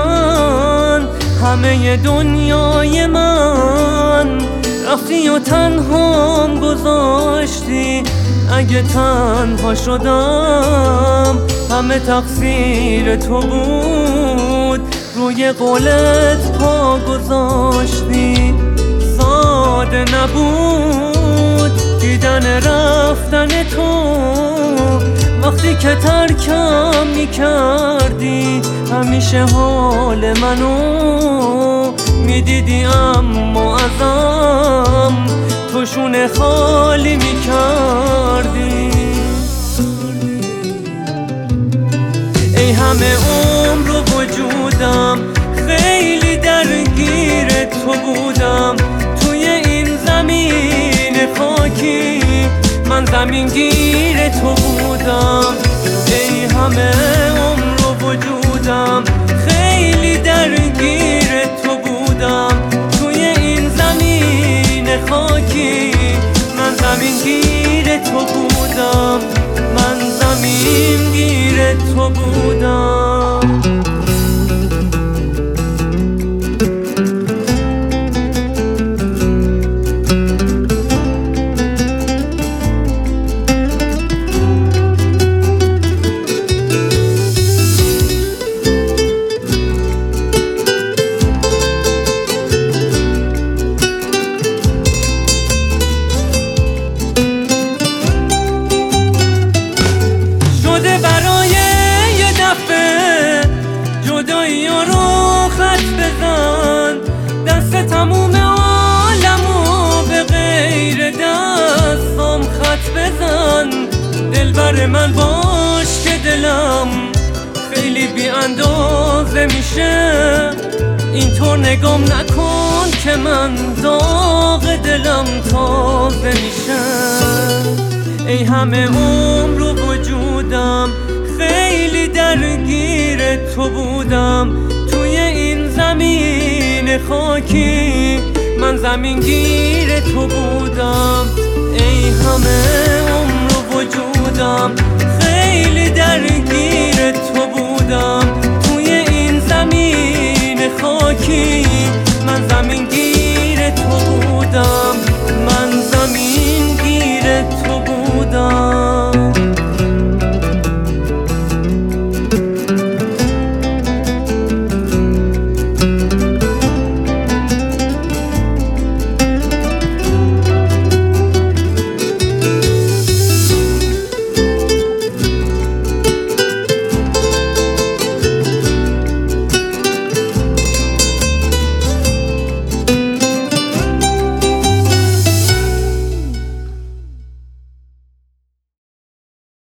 من همه دنیای من، رفتی و تنهام گذاشتی. اگه تنها شدم همه تقصیر تو بود، روی قولت پا گذاشتی. ساده نبود دیدن رفتن تو، وقتی که ترکم میکردی همیشه حال منو میدیدی، اما ازم تو شونه خالی میکردی. ای همه عمر و وجودم خیلی درگیر تو بودم، توی این زمین خاکی من زمین گیر تو بودم. ای همه عمر و وجودم خیلی درگیر تو بودم، توی این زمین خاکی من زمین گیر تو بودم، من زمین گیر تو بودم. برای یه دفعه جدایی رو خط بزن، دست تموم عالمو به غیر دستام خط بزن. دلبر من باش که دلم خیلی بی اندازه میشه، اینطور نگام نکن که من داغ دلم تازه میشه. ای همه عمر و وجودم خیلی درگیر تو بودم، توی این زمین خاکی من زمین گیر تو بودم. ای همه عمر و وجودم خیلی درگیر تو بودم، توی این زمین خاکی من زمین گیر تو بودم.